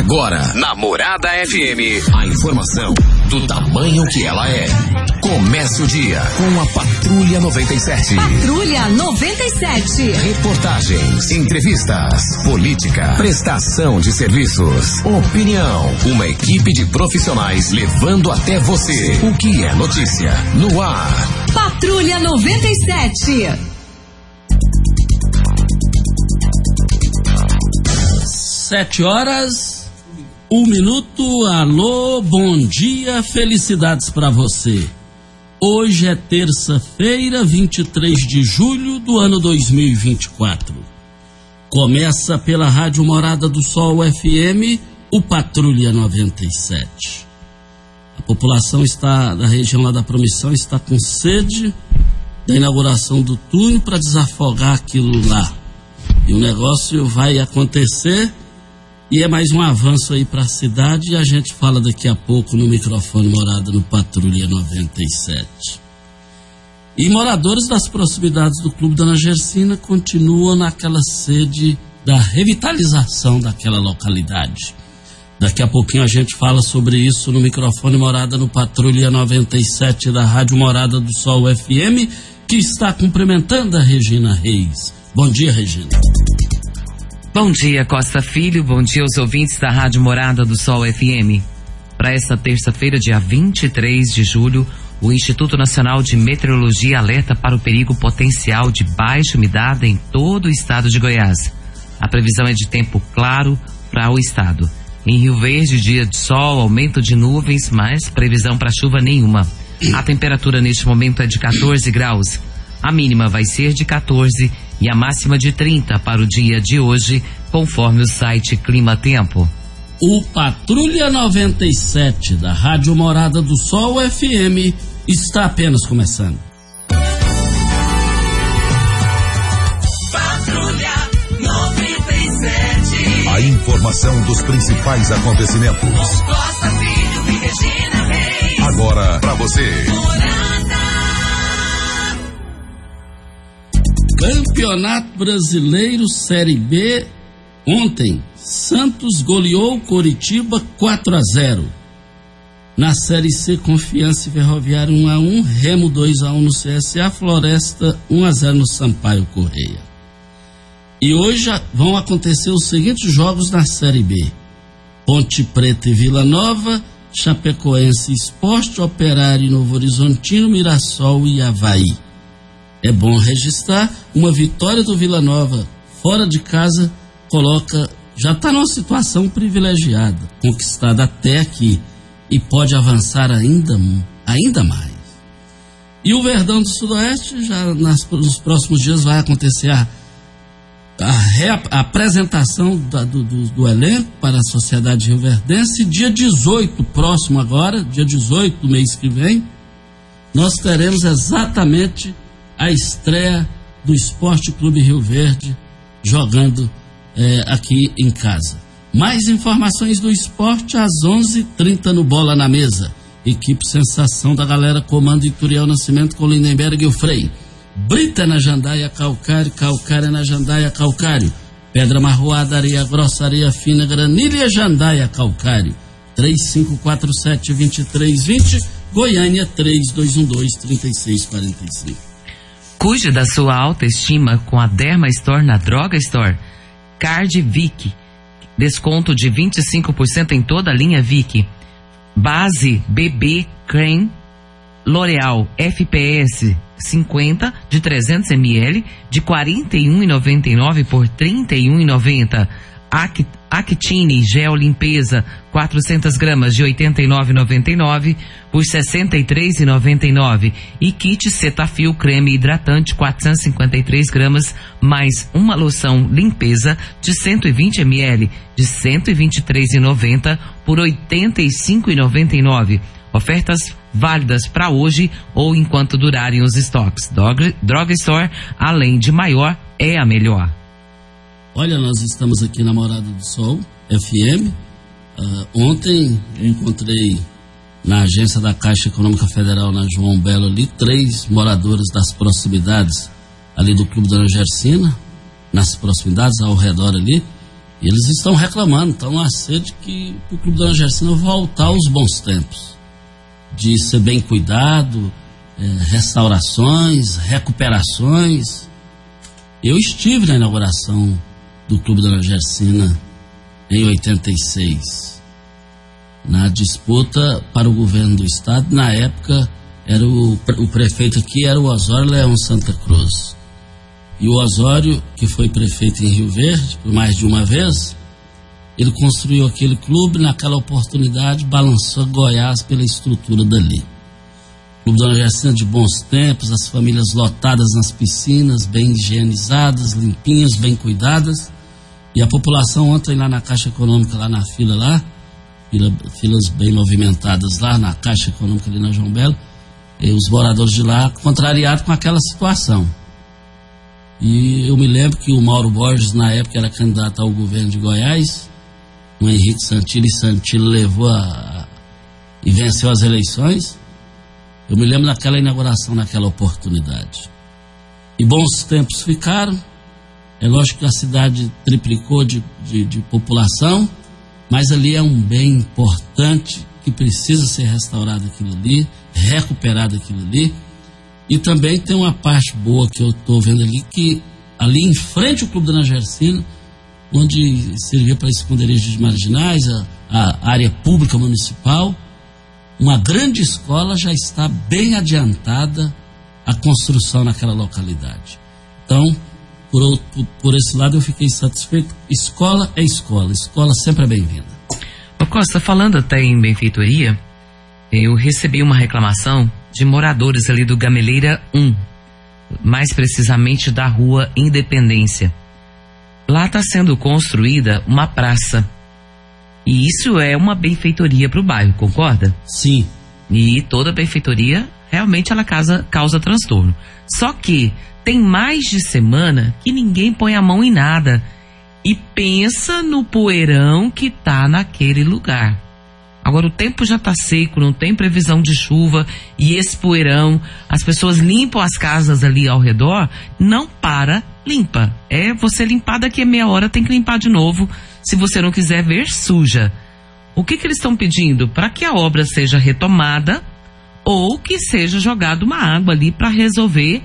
Agora, Namorada FM, a informação do tamanho que ela é. Comece o dia com a Patrulha 97. Patrulha 97. Reportagens, entrevistas, política, prestação de serviços, opinião. Uma equipe de profissionais levando até você o que é notícia no ar. Patrulha 97. 7h, 1 minuto. Alô, bom dia, felicidades pra você. Hoje é terça-feira, 23 de julho do ano 2024. Começa pela Rádio Morada do Sol FM, o Patrulha 97. A população da região lá da Promissão está com sede da inauguração do túnel para desafogar aquilo lá. E o negócio vai acontecer e é mais um avanço aí para a cidade, e a gente fala daqui a pouco no microfone Morada no Patrulha 97. E moradores das proximidades do Clube Dona Gersina continuam naquela sede da revitalização daquela localidade. Daqui a pouquinho a gente fala sobre isso no microfone Morada no Patrulha 97 da Rádio Morada do Sol FM, que está cumprimentando a Regina Reis. Bom dia, Regina. Bom dia, Costa Filho. Bom dia aos ouvintes da Rádio Morada do Sol FM. Para esta terça-feira, dia 23 de julho, o Instituto Nacional de Meteorologia alerta para o perigo potencial de baixa umidade em todo o estado de Goiás. A previsão é de tempo claro para o estado. Em Rio Verde, dia de sol, aumento de nuvens, mas previsão para chuva nenhuma. A temperatura neste momento é de 14 graus. A mínima vai ser de 14 e a máxima de 30 para o dia de hoje, conforme o site Clima Tempo. O Patrulha 97 da Rádio Morada do Sol FM está apenas começando. Patrulha 97. A informação dos principais acontecimentos. Costa Filho e Regina Reis. Agora pra você. Campeonato Brasileiro Série B. Ontem, Santos goleou Coritiba 4-0. Na Série C, Confiança e Ferroviário 1-1, Remo 2-1 no CSA, Floresta 1-0 no Sampaio Correia. E hoje vão acontecer os seguintes jogos na Série B: Ponte Preta e Vila Nova, Chapecoense e Sport, Operário e Novo Horizontino, Mirassol e Avaí. É bom registrar, uma vitória do Vila Nova fora de casa já está numa situação privilegiada, conquistada até aqui, e pode avançar ainda mais. E o Verdão do Sudoeste, já nos próximos dias vai acontecer a apresentação do elenco para a Sociedade Rioverdense. Dia 18, próximo agora, dia 18 do mês que vem, nós teremos exatamente a estreia do Esporte Clube Rio Verde jogando aqui em casa. Mais informações do esporte às 11h30 no Bola na Mesa. Equipe Sensação da galera comando Ituriel Nascimento com Lindenberg e o Frei. Brita na Jandaia Calcário, Calcário na Jandaia Calcário. Pedra Marroada, Areia Grossa, Areia Fina, Granilha Jandaia Calcário. 3547-2320, Goiânia 3212-3645. Cuide da sua autoestima com a Derma Store na Droga Store. Card Vic, desconto de 25% em toda a linha Vic. Base BB Creme L'Oreal FPS 50 de 300 ml de R$ 41,99 por R$ 31,90. Actine Gel Limpeza 400 gramas de R$ 89,99 por R$ 63,99. E kit Cetaphil Creme Hidratante 453 gramas mais uma loção limpeza de 120 ml de R$ 123,90 por R$ 85,99. Ofertas válidas para hoje ou enquanto durarem os estoques. Droga Store, além de maior, é a melhor. Olha, nós estamos aqui na Morada do Sol FM. Ontem eu encontrei na agência da Caixa Econômica Federal, na João Belo ali, 3 moradores das proximidades ali do Clube Dona Gersina, nas proximidades, ao redor ali, Eles estão reclamando, estão a sede que o Clube Dona Gersina voltar aos bons tempos, de ser bem cuidado, restaurações, recuperações. Eu estive na inauguração do Clube Dona Gersina em 86, na disputa para o governo do estado. Na época, era o prefeito aqui era o Osório Leão Santa Cruz. E o Osório, que foi prefeito em Rio Verde por mais de uma vez, ele construiu aquele clube. Naquela oportunidade balançou Goiás pela estrutura dali. O Clube Dona Gersina de bons tempos, as famílias lotadas nas piscinas, bem higienizadas, limpinhas, bem cuidadas. E a população ontem lá na Caixa Econômica, lá na fila filas bem movimentadas lá na Caixa Econômica ali na João Belo, e os moradores de lá contrariados com aquela situação. E eu me lembro que o Mauro Borges, na época, era candidato ao governo de Goiás. O Henrique Santilli levou e venceu as eleições. Eu me lembro daquela inauguração, naquela oportunidade. E bons tempos ficaram. É lógico que a cidade triplicou de população, mas ali é um bem importante que precisa ser restaurado aquilo ali, recuperado aquilo ali. E também tem uma parte boa que eu estou vendo ali, que ali em frente ao Clube Dona Gersina, onde servia para esconderijo de marginais, a área pública municipal, uma grande escola já está bem adiantada a construção naquela localidade. Então, por esse lado eu fiquei satisfeito. Escola é escola, escola sempre é bem-vinda. Ô Costa, falando até em benfeitoria, eu recebi uma reclamação de moradores ali do Gameleira 1, mais precisamente da Rua Independência. Lá está sendo construída uma praça, e isso é uma benfeitoria para o bairro, concorda? Sim. E toda benfeitoria realmente ela causa transtorno. Só que tem mais de semana que ninguém põe a mão em nada e pensa no poeirão que tá naquele lugar. Agora o tempo já está seco, não tem previsão de chuva, e esse poeirão, as pessoas limpam as casas ali ao redor, não para, limpa. É você limpar, daqui a meia hora tem que limpar de novo, se você não quiser ver suja. O que eles estão pedindo? Para que a obra seja retomada ou que seja jogada uma água ali para resolver.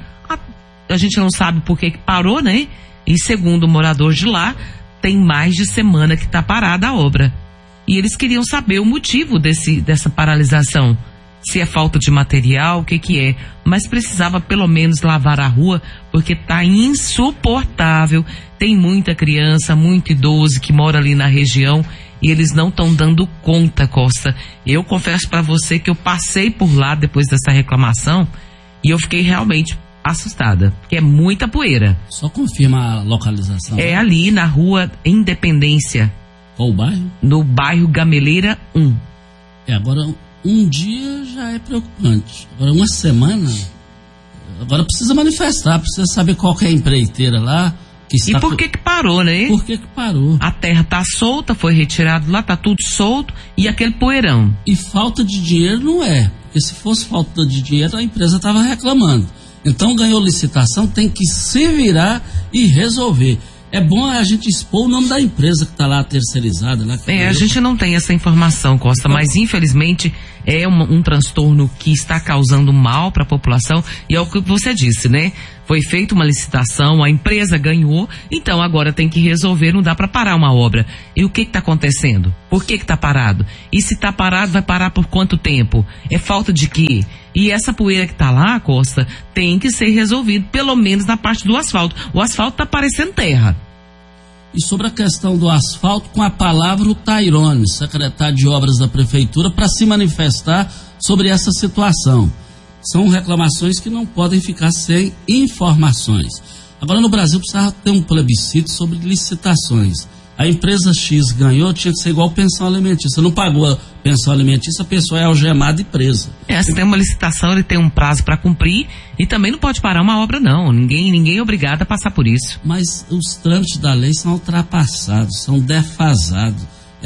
A gente não sabe por que parou, né? E segundo o morador de lá, tem mais de semana que está parada a obra. E eles queriam saber o motivo dessa paralisação. Se é falta de material, o que é. Mas precisava pelo menos lavar a rua, porque está insuportável. Tem muita criança, muito idoso que mora ali na região e eles não estão dando conta, Costa. Eu confesso para você que eu passei por lá depois dessa reclamação e eu fiquei realmente assustada, porque é muita poeira. Só confirma a localização. É ali na Rua Independência. Qual o bairro? No bairro Gameleira 1. Agora um dia já é preocupante. Agora uma semana, agora precisa manifestar, precisa saber qual que é a empreiteira lá. E por que parou, né? Por que parou? A terra tá solta, foi retirado lá, tá tudo solto, e aquele poeirão. E falta de dinheiro não é, porque se fosse falta de dinheiro a empresa estava reclamando. Então ganhou licitação, tem que se virar e resolver. É bom a gente expor o nome da empresa que está lá terceirizada. Né? A gente não tem essa informação, Costa, mas infelizmente é um transtorno que está causando mal para a população, e é o que você disse, né? Foi feita uma licitação, a empresa ganhou, então agora tem que resolver, não dá para parar uma obra. E o que está acontecendo? Por que está parado? E se está parado, vai parar por quanto tempo? É falta de quê? E essa poeira que está lá, Costa, tem que ser resolvido, pelo menos na parte do asfalto. O asfalto está parecendo terra. E sobre a questão do asfalto, com a palavra o Tairone, secretário de Obras da Prefeitura, para se manifestar sobre essa situação. São reclamações que não podem ficar sem informações. Agora no Brasil precisava ter um plebiscito sobre licitações. A empresa X ganhou, tinha que ser igual pensão alimentícia. Não pagou a pensão alimentícia, a pessoa é algemada e presa. Se tem uma licitação, ele tem um prazo para cumprir e também não pode parar uma obra, não. Ninguém é obrigado a passar por isso. Mas os trâmites da lei são ultrapassados, são defasados.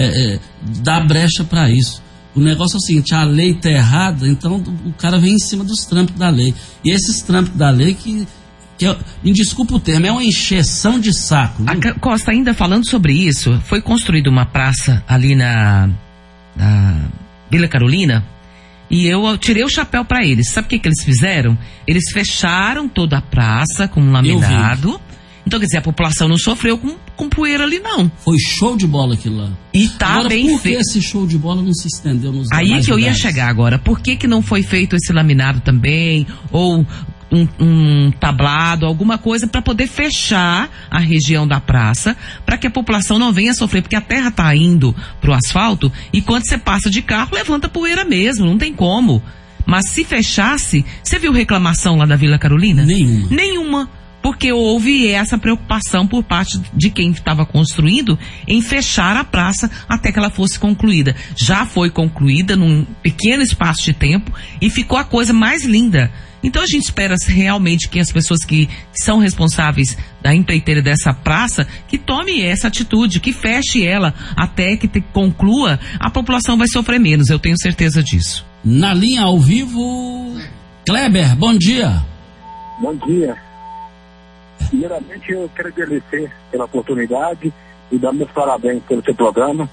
Dá brecha para isso. O negócio é o seguinte, a lei está errada, então o cara vem em cima dos trâmites da lei. E esses trâmites da lei que me desculpa o termo, é uma encheção de saco. Costa, ainda falando sobre isso, foi construída uma praça ali na Vila Carolina e eu tirei o chapéu para eles. Sabe o que eles fizeram? Eles fecharam toda a praça com um laminado. Então, quer dizer, a população não sofreu com poeira ali, não. Foi show de bola aquilo lá. E tá agora, bem feito. Por que esse show de bola não se estendeu nos demais Aí é que eu ia lugares? chegar agora. Por que não foi feito esse laminado também? Ou um tablado, alguma coisa para poder fechar a região da praça, para que a população não venha sofrer, porque a terra tá indo pro asfalto e quando você passa de carro, levanta poeira mesmo, não tem como. Mas se fechasse, você viu reclamação lá da Vila Carolina? Nenhuma. Porque houve essa preocupação por parte de quem estava construindo em fechar a praça até que ela fosse concluída. Já foi concluída num pequeno espaço de tempo e ficou a coisa mais linda. Então a gente espera realmente que as pessoas que são responsáveis da empreiteira dessa praça, que tome essa atitude, que feche ela até que conclua, a população vai sofrer menos, eu tenho certeza disso. Na linha ao vivo, Kleber, bom dia. Bom dia. Primeiramente eu quero agradecer pela oportunidade e dar meus parabéns pelo seu programa.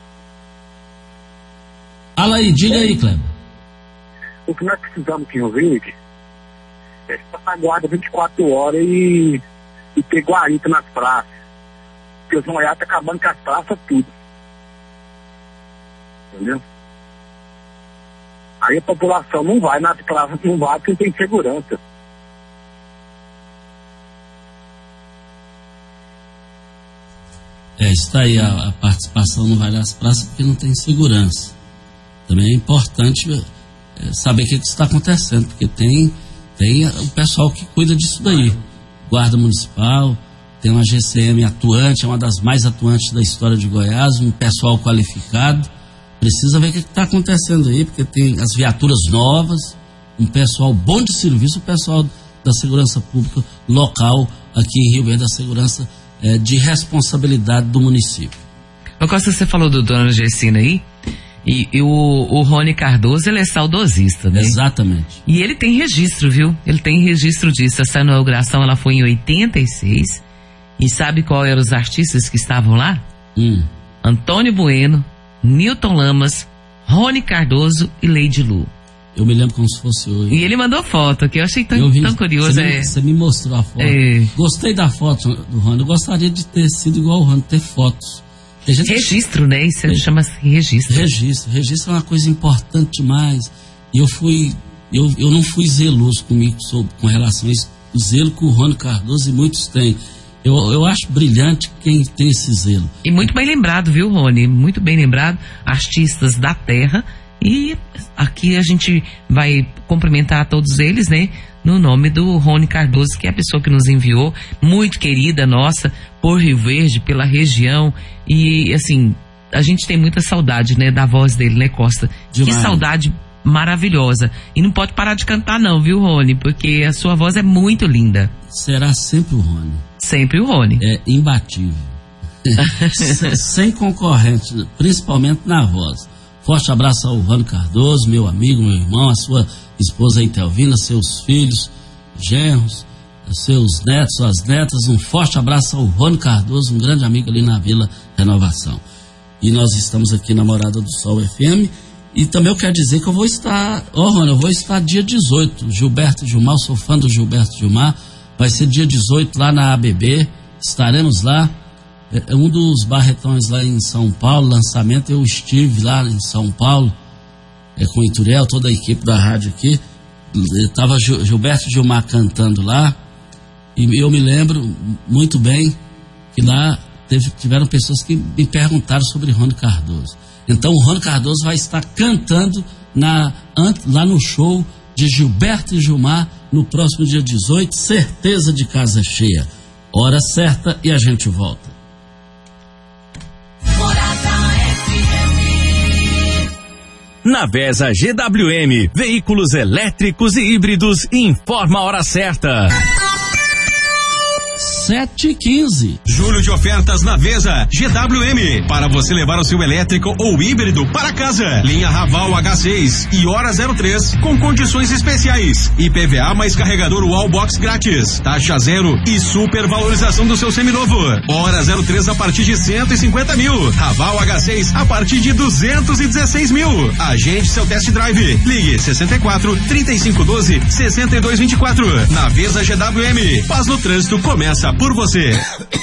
Fala aí, diga aí, Kleber. O que nós precisamos aqui no Verde é estar na guarda 24 horas e ter guarita nas praças. Porque os noiados estão acabando com as praças tudo. Entendeu? Aí a população não vai nas praças, não vai porque não tem segurança. Está aí a participação no Vale das Praças porque não tem segurança. Também é importante saber o que está acontecendo, porque tem o pessoal que cuida disso daí. Guarda Municipal, tem uma GCM atuante, é uma das mais atuantes da história de Goiás, um pessoal qualificado. Precisa ver o que está acontecendo aí, porque tem as viaturas novas, um pessoal bom de serviço, o pessoal da segurança pública local aqui em Rio Verde, da segurança de responsabilidade do município. Costa, você falou do Dona Gessina aí, e o Rony Cardoso, ele é saudosista, né? Exatamente. E ele tem registro, viu? Ele tem registro disso. Essa inauguração, ela foi em 86, e sabe qual eram os artistas que estavam lá? Antônio Bueno, Newton Lamas, Rony Cardoso e Lady Lu. Eu me lembro como se fosse hoje. E ele mandou foto, que eu achei tão curioso. Você me mostrou a foto. Gostei da foto do Rony. Eu gostaria de ter sido igual o Rony, ter fotos. Registro, né? Isso chama-se registro. Registro é uma coisa importante demais. E eu não fui zeloso comigo com relação a isso. O zelo que o Rony Cardoso e muitos têm. Eu acho brilhante quem tem esse zelo. E muito bem lembrado, viu, Rony? Muito bem lembrado. Artistas da terra. E aqui a gente vai cumprimentar a todos eles, né? No nome do Rony Cardoso, que é a pessoa que nos enviou, muito querida nossa, por Rio Verde, pela região. E, assim, a gente tem muita saudade, né? Da voz dele, né, Costa? Demais. Que saudade maravilhosa. E não pode parar de cantar não, viu, Rony? Porque a sua voz é muito linda. Será sempre o Rony. Sempre o Rony. É imbatível. Sem concorrente, principalmente na voz. Forte abraço ao Rony Cardoso, meu amigo, meu irmão, a sua esposa Itelvina, seus filhos, genros, seus netos, suas netas. Um forte abraço ao Rony Cardoso, um grande amigo ali na Vila Renovação. E nós estamos aqui na Morada do Sol FM. E também eu quero dizer que eu vou estar, Rony, eu vou estar dia 18, Gilberto Gilmar, eu sou fã do Gilberto Gilmar, vai ser dia 18 lá na ABB, estaremos lá. É um dos barretões lá em São Paulo, lançamento, eu estive lá em São Paulo, com o Ituriel, toda a equipe da rádio aqui, estava Gilberto Gilmar cantando lá, e eu me lembro muito bem que lá tiveram pessoas que me perguntaram sobre Rony Cardoso. Então o Rony Cardoso vai estar cantando lá no show de Gilberto e Gilmar no próximo dia 18, certeza de casa cheia. Hora certa e a gente volta. Na Vesa GWM, veículos elétricos e híbridos, informa a hora certa. 7h15. Julho de ofertas na Vesa GWM, para você levar o seu elétrico ou híbrido para casa. Linha Raval H6 e Hora 03 com condições especiais. IPVA mais carregador Wallbox grátis. Taxa zero e supervalorização do seu seminovo. Hora 03 a partir de 150 mil. Raval H6 a partir de 216 mil. Agende seu test drive. Ligue 64 3512 6224. Na Vesa GWM. Paz no trânsito começa por você.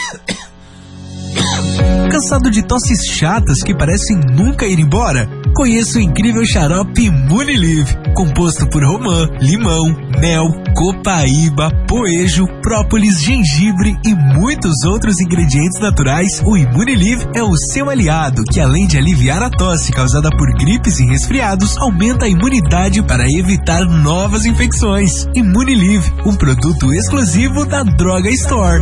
Cansado de tosses chatas que parecem nunca ir embora? Conheça o incrível xarope Imunilive, composto por romã, limão, mel, copaíba, poejo, própolis, gengibre e muitos outros ingredientes naturais. O Imunilive é o seu aliado, que além de aliviar a tosse causada por gripes e resfriados, aumenta a imunidade para evitar novas infecções. Imunilive, um produto exclusivo da Droga Store.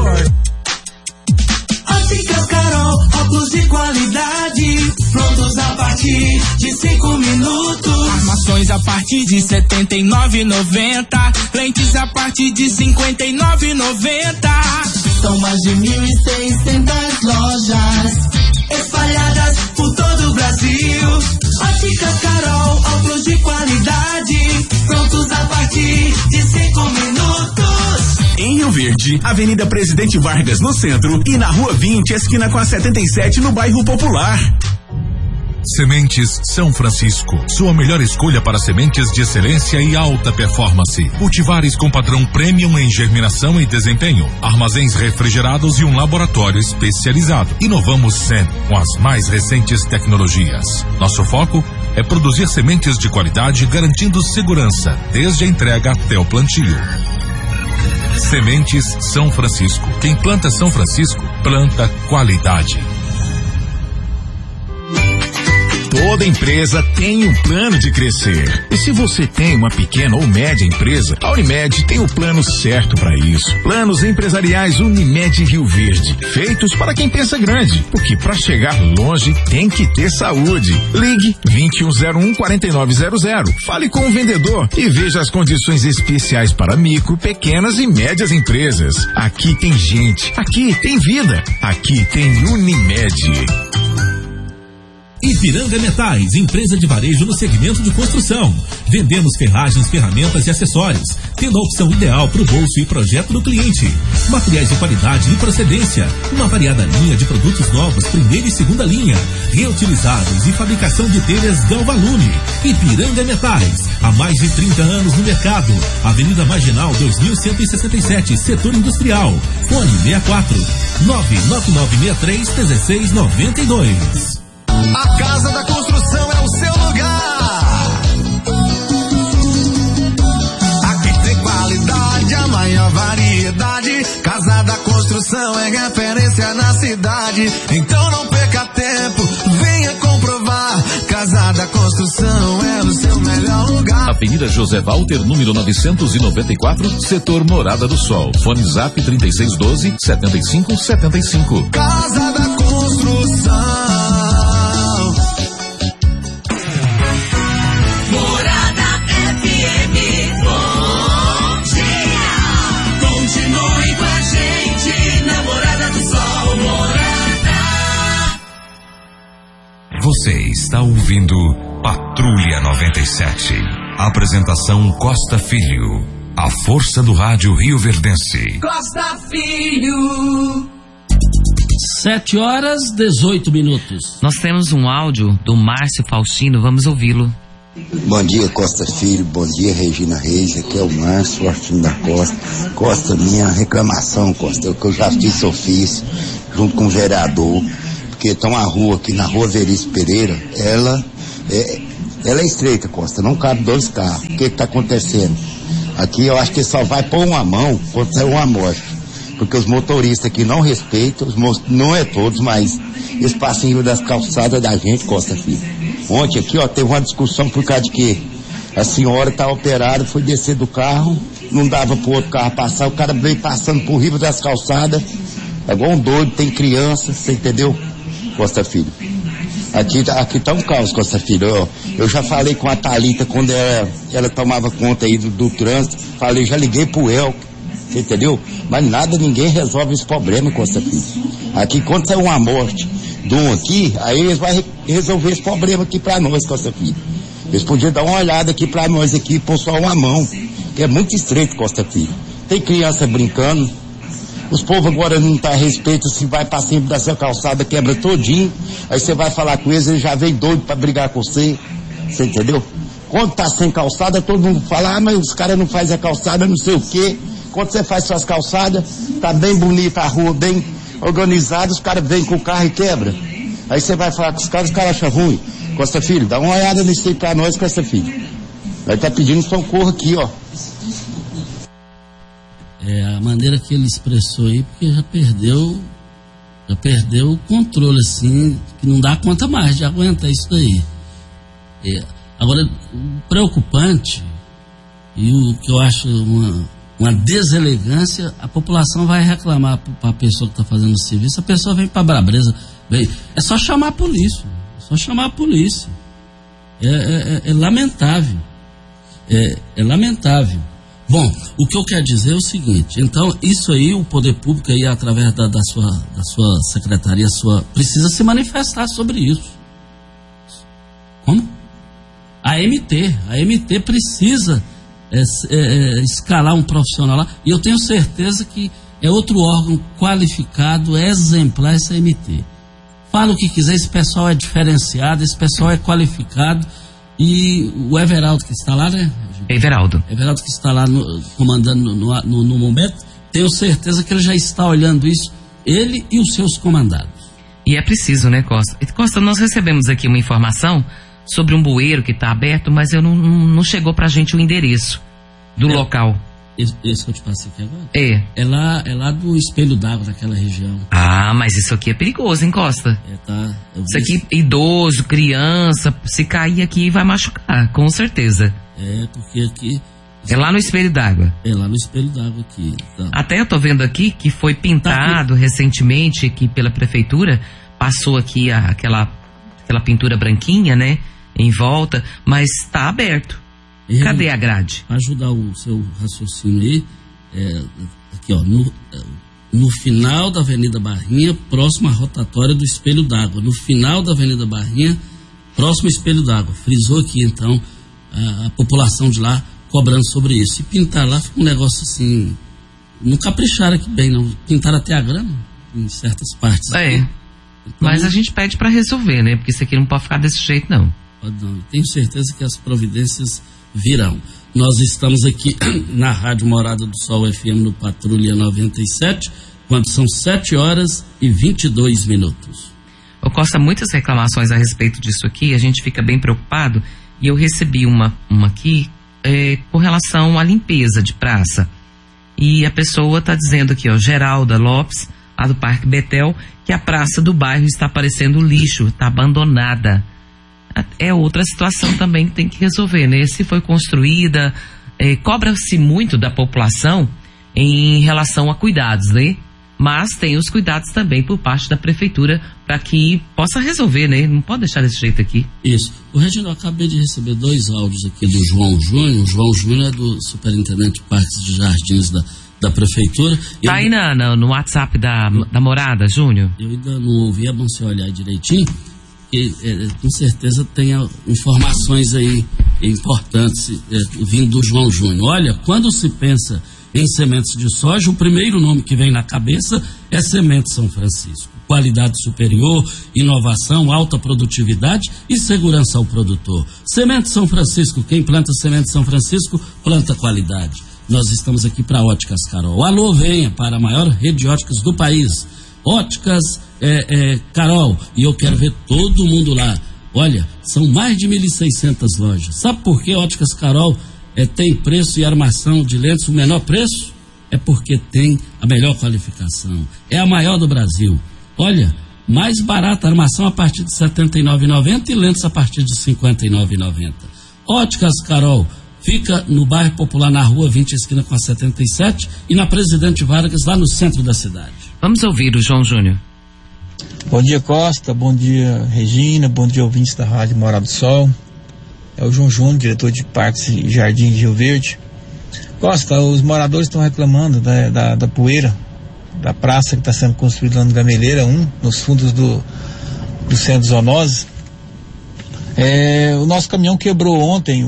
Óticas Carol, óculos de qualidade, prontos a partir de 5 minutos. Armações a partir de R$ 79,90, lentes a partir de R$ 59,90. São mais de 1.600 lojas espalhadas por todo o Brasil. Óticas Carol, óculos de qualidade, prontos a partir de 5 minutos. Em Rio Verde, Avenida Presidente Vargas no centro e na Rua 20, esquina com a 77 no bairro Popular. Sementes São Francisco, sua melhor escolha para sementes de excelência e alta performance. Cultivares com padrão premium em germinação e desempenho, armazéns refrigerados e um laboratório especializado. Inovamos sempre com as mais recentes tecnologias. Nosso foco é produzir sementes de qualidade, garantindo segurança, desde a entrega até o plantio. Sementes São Francisco. Quem planta São Francisco, planta qualidade. Toda empresa tem um plano de crescer. E se você tem uma pequena ou média empresa, a Unimed tem o plano certo para isso. Planos empresariais Unimed Rio Verde, feitos para quem pensa grande, porque para chegar longe tem que ter saúde. Ligue 2101-4900, fale com o vendedor e veja as condições especiais para micro, pequenas e médias empresas. Aqui tem gente, aqui tem vida, aqui tem Unimed. Ipiranga Metais, empresa de varejo no segmento de construção. Vendemos ferragens, ferramentas e acessórios, tendo a opção ideal para o bolso e projeto do cliente. Materiais de qualidade e procedência, uma variada linha de produtos novos, primeira e segunda linha, reutilizáveis e fabricação de telhas Galvalume. Ipiranga Metais, há mais de 30 anos no mercado. Avenida Marginal 2167, setor industrial. Fone 64 99963 1692. A Casa da Construção é o seu lugar. Aqui tem qualidade, a maior variedade. Casa da Construção é referência na cidade. Então não perca tempo, venha comprovar. Casa da Construção é o seu melhor lugar. Avenida José Walter, número 994, setor Morada do Sol. Fone Zap 3612-7575. Casa da Construção. Você está ouvindo Patrulha 97. Apresentação Costa Filho. A força do rádio rioverdense. Costa Filho. 7h18. Nós temos um áudio do Márcio Faustino, vamos ouvi-lo. Bom dia, Costa Filho, bom dia, Regina Reis, aqui é o Márcio Faustino da Costa. Costa, minha reclamação, Costa, que eu já fiz ofício junto com o vereador, porque tem uma rua aqui na Rua Veríssimo Pereira, ela é estreita, Costa, não cabe 2 carros. O que está acontecendo? Aqui eu acho que só vai pôr uma mão quando sair uma morte, porque os motoristas aqui não respeitam, não é todos, mas eles passam em cima das calçadas da gente, Costa Filho. Ontem aqui, ó, teve uma discussão por causa de que a senhora tá operada, foi descer do carro, não dava pro outro carro passar, o cara veio passando por riba das calçadas, é igual um doido, tem criança, você entendeu, Costa Filho? Aqui tá um caos, Costa Filho. Eu já falei com a Thalita quando ela tomava conta aí do trânsito, já liguei pro El, Você entendeu? Mas nada, ninguém resolve esse problema, Costa Filho. Aqui, quando sai uma morte de um aqui, aí eles vão resolver esse problema aqui pra nós, Costa Filho. Eles podiam dar uma olhada aqui pra nós aqui, pôr só uma mão, que é muito estreito, Costa Filho. Tem criança brincando, os povos agora não tá a respeito, se vai pra cima dessa calçada, quebra todinho, aí você vai falar com eles já vem doido pra brigar com você, você entendeu? Quando tá sem calçada, todo mundo fala, mas os caras não fazem a calçada, não sei o quê. Quando você faz suas calçadas, tá bem bonita a rua, bem organizada, os caras vêm com o carro e quebra. Aí você vai falar com os caras acham ruim. Costa Filho, dá uma olhada nisso aí pra nós, Costa Filho. Nós tá pedindo socorro aqui, ó. A maneira que ele expressou aí, porque já perdeu o controle, assim, que não dá conta mais de aguentar isso daí. Agora, o preocupante, e o que eu acho uma deselegância, a população vai reclamar para a pessoa que está fazendo o serviço, a pessoa vem para a Brabreza, é só chamar a polícia, é lamentável, é lamentável. Bom, o que eu quero dizer é o seguinte, então, isso aí, o poder público aí, através da sua secretaria, precisa se manifestar sobre isso. Como? A MT precisa escalar um profissional lá, e eu tenho certeza que é outro órgão qualificado, exemplar, essa MT. Fala o que quiser, esse pessoal é diferenciado, esse pessoal é qualificado, e o Everaldo que está lá, né? Everaldo que está lá comandando no momento, tenho certeza que ele já está olhando isso, ele e os seus comandados. E é preciso, né, Costa? Costa, nós recebemos aqui uma informação sobre um bueiro que está aberto, mas não chegou pra gente o endereço do local. Esse que eu te passei aqui agora? É lá do Espelho d'Água, daquela região. Ah, mas isso aqui é perigoso, hein, Costa? Isso aqui, idoso, criança, se cair aqui vai machucar, com certeza. Porque aqui... É lá no Espelho d'Água. É lá no Espelho d'Água aqui. Tá. Até eu tô vendo aqui que foi pintado recentemente aqui pela prefeitura, passou aqui aquela pintura branquinha, né? Em volta, mas está aberto. Cadê a grade? Para ajudar o seu raciocínio aí, aqui ó, no final da Avenida Barrinha, próximo à rotatória do Espelho d'Água. No final da Avenida Barrinha, próximo ao Espelho d'Água. Frisou aqui então a população de lá cobrando sobre isso. E pintar lá fica um negócio assim, não capricharam aqui bem não, pintaram até a grama em certas partes. Então, mas a gente pede para resolver, né? Porque isso aqui não pode ficar desse jeito não. Tenho certeza que as providências virão. Nós estamos aqui na Rádio Morada do Sol FM no Patrulha 97, quando são 7h22. Ô Costa, muitas reclamações a respeito disso aqui, a gente fica bem preocupado, e eu recebi uma aqui com relação à limpeza de praça. E a pessoa está dizendo aqui, ó, Geralda Lopes, lá do Parque Betel, que a praça do bairro está parecendo lixo, está abandonada. É outra situação também que tem que resolver, né? Se foi construída, cobra-se muito da população em relação a cuidados, né? Mas tem os cuidados também por parte da prefeitura para que possa resolver, né? Não pode deixar desse jeito aqui. Isso. O Reginaldo, eu acabei de receber 2 áudios aqui do João Júnior. O João Júnior é do superintendente de Parques de Jardins da prefeitura. Tá aí no WhatsApp da Morada, Júnior? Eu ainda não ouvi, é bom você olhar direitinho. Com certeza tem informações aí importantes vindo do João Júnior. Olha, quando se pensa em sementes de soja, o primeiro nome que vem na cabeça é Semente São Francisco. Qualidade superior, inovação, alta produtividade e segurança ao produtor. Semente São Francisco, quem planta Semente São Francisco, planta qualidade. Nós estamos aqui para Óticas Carol. Alô, venha para a maior rede de óticas do país. Óticas Carol, e eu quero ver todo mundo lá. Olha, são mais de 1.600 lojas. Sabe por que Óticas Carol tem preço e armação de lentes o menor preço? É porque tem a melhor qualificação. É a maior do Brasil. Olha, mais barata a armação a partir de R$ 79,90 e lentes a partir de R$ 59,90. Óticas Carol fica no bairro Popular, na Rua 20, esquina com a 77, e na Presidente Vargas, lá no centro da cidade. Vamos ouvir o João Júnior. Bom dia, Costa. Bom dia, Regina. Bom dia, ouvintes da Rádio Morada do Sol. É o João Júnior, diretor de Parques e Jardins de Rio Verde. Costa, os moradores estão reclamando da poeira da praça que está sendo construída lá no Gameleira 1, nos fundos do Centro Zoonose. O nosso caminhão quebrou ontem,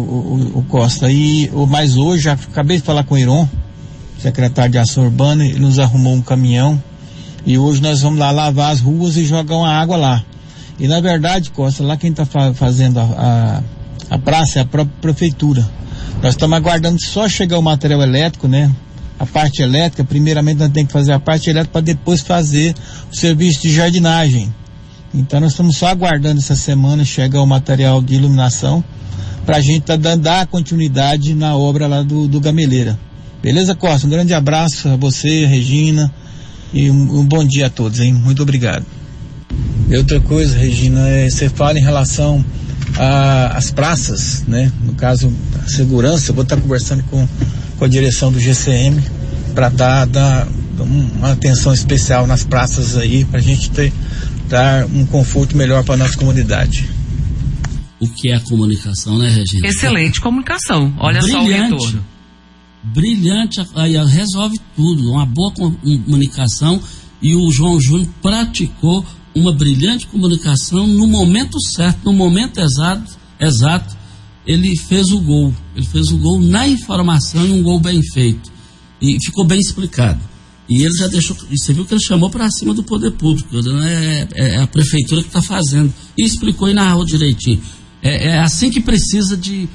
o Costa, mas hoje, já acabei de falar com o Iron, secretário de Ação Urbana, ele nos arrumou um caminhão e hoje nós vamos lá lavar as ruas e jogar uma água lá. E na verdade, Costa, lá quem está fazendo a praça é a própria prefeitura. Nós estamos aguardando só chegar o material elétrico, né? A parte elétrica, primeiramente nós temos que fazer a parte elétrica para depois fazer o serviço de jardinagem. Então nós estamos só aguardando essa semana chegar o material de iluminação para a gente dar continuidade na obra lá do Gameleira. Beleza, Costa? Um grande abraço a você, Regina, e um bom dia a todos, hein? Muito obrigado. E outra coisa, Regina, você fala em relação às praças, né? No caso, a segurança, eu vou estar conversando com a direção do GCM para dar uma atenção especial nas praças aí, para a gente dar um conforto melhor para a nossa comunidade. O que é a comunicação, né, Regina? Excelente comunicação. Olha só o retorno. Brilhante, aí resolve tudo. Uma boa comunicação, e o João Júnior praticou uma brilhante comunicação no momento certo, no momento exato. Ele fez o gol. Ele fez o gol na informação, e um gol bem feito. E ficou bem explicado. E ele já deixou, você viu que ele chamou para cima do poder público, é a prefeitura que está fazendo. E explicou e narrou direitinho. É assim que precisa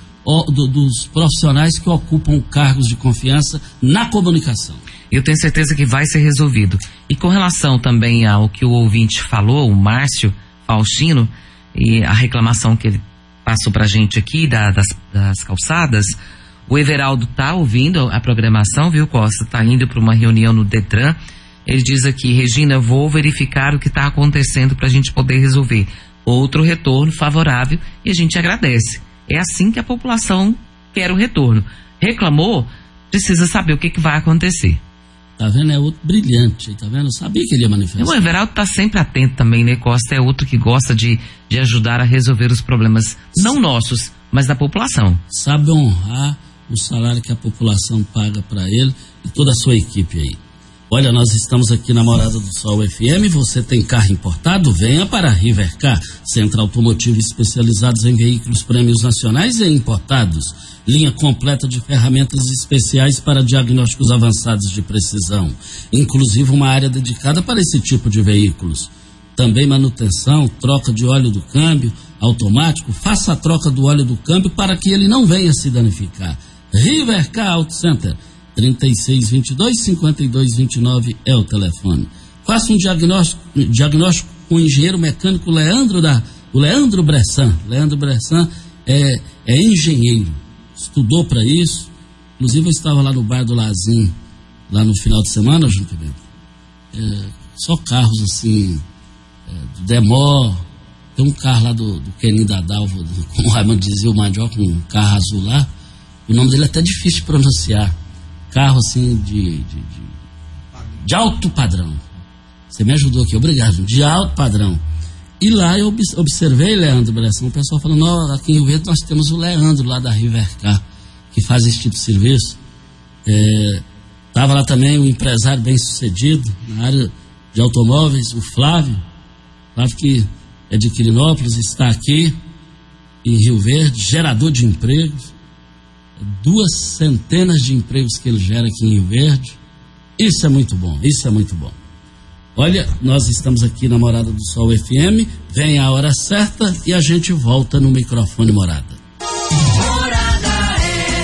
dos profissionais que ocupam cargos de confiança na comunicação. Eu tenho certeza que vai ser resolvido. E com relação também ao que o ouvinte falou, o Márcio Faustino, e a reclamação que ele passou pra gente aqui das calçadas, o Everaldo tá ouvindo a programação, viu, Costa? Tá indo para uma reunião no Detran. Ele diz aqui: Regina, vou verificar o que está acontecendo pra gente poder resolver. Outro retorno favorável, e a gente agradece. É assim que a população quer o retorno. Reclamou, precisa saber o que vai acontecer. Tá vendo? É outro brilhante, tá vendo? Eu sabia que ele ia manifestar. O Everaldo tá sempre atento também, né, Costa? É outro que gosta de ajudar a resolver os problemas, não nossos, mas da população. Sabe honrar o salário que a população paga para ele e toda a sua equipe aí. Olha, nós estamos aqui na Morada do Sol FM. Você tem carro importado? Venha para a Rivercar, centro automotivo especializados em veículos prêmios nacionais e importados. Linha completa de ferramentas especiais para diagnósticos avançados de precisão, inclusive uma área dedicada para esse tipo de veículos. Também manutenção, troca de óleo do câmbio automático. Faça a troca do óleo do câmbio para que ele não venha se danificar. Rivercar Auto Center, 3622-5229 é o telefone. Faça um diagnóstico com o engenheiro mecânico Leandro Bressan. Leandro Bressan é engenheiro, estudou para isso. Inclusive eu estava lá no bar do Lazinho, lá no final de semana, Júnior Pimenta. Só carros assim, do Demó. Tem um carro lá do Kenin da Dalva, como o Raimundo dizia, o Mandioca, um carro azul lá. O nome dele é até difícil de pronunciar. Carro assim de alto padrão. Você me ajudou aqui, obrigado. De alto padrão. E lá eu observei, Leandro Bressan, o pessoal falando: aqui em Rio Verde nós temos o Leandro lá da Rivercar, que faz esse tipo de serviço. Estava lá também um empresário bem sucedido na área de automóveis, o Flávio que é de Quirinópolis, está aqui em Rio Verde, gerador de empregos. 200 de empregos que ele gera aqui em Rio Verde. Isso é muito bom, isso é muito bom. Olha, nós estamos aqui na Morada do Sol FM. Vem a hora certa e a gente volta no microfone Morada. Morada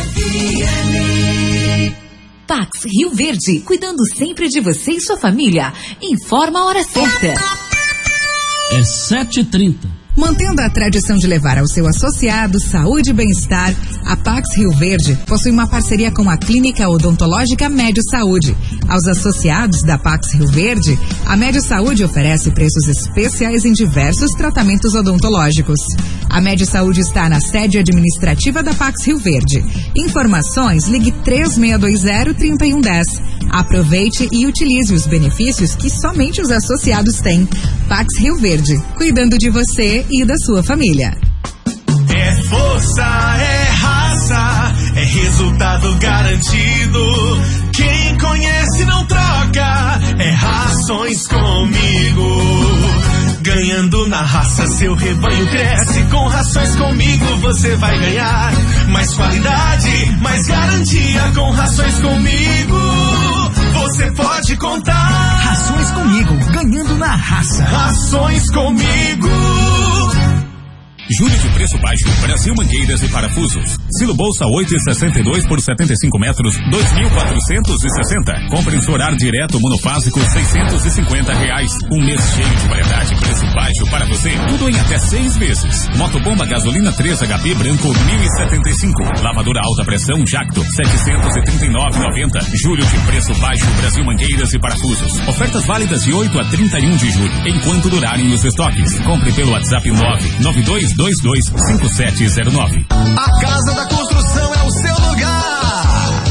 FM. Pax Rio Verde, cuidando sempre de você e sua família. Informa a hora certa. É 7h30. Mantendo a tradição de levar ao seu associado saúde e bem-estar, a Pax Rio Verde possui uma parceria com a Clínica Odontológica Médio Saúde. Aos associados da Pax Rio Verde, a Médio Saúde oferece preços especiais em diversos tratamentos odontológicos. A Médio Saúde está na sede administrativa da Pax Rio Verde. Informações, ligue 3620-3110. Aproveite e utilize os benefícios que somente os associados têm. Pax Rio Verde, cuidando de você e da sua família. É força, é raça, é resultado garantido. Quem conhece não troca, é Rações Comigo. Ganhando na raça, seu rebanho cresce. Com Rações Comigo você vai ganhar mais qualidade, mais garantia. Com Rações Comigo você pode contar. Rações Comigo, ganhando na raça. Rações Comigo. Julho de preço baixo, Brasil Mangueiras e Parafusos. Silo bolsa 8,62 por 75 metros, 2.460. Compre em seu horário direto monofásico, R$650. Um mês cheio de variedade, preço baixo para você. Tudo em até 6 vezes. Motobomba gasolina 3 HP branco, 1.075. Lavadora alta pressão Jacto, 739,90. Julho de preço baixo, Brasil Mangueiras e Parafusos. Ofertas válidas de 8 a 31 de julho, enquanto durarem os estoques. Compre pelo WhatsApp 992225709. A Casa da Construção é o seu lugar.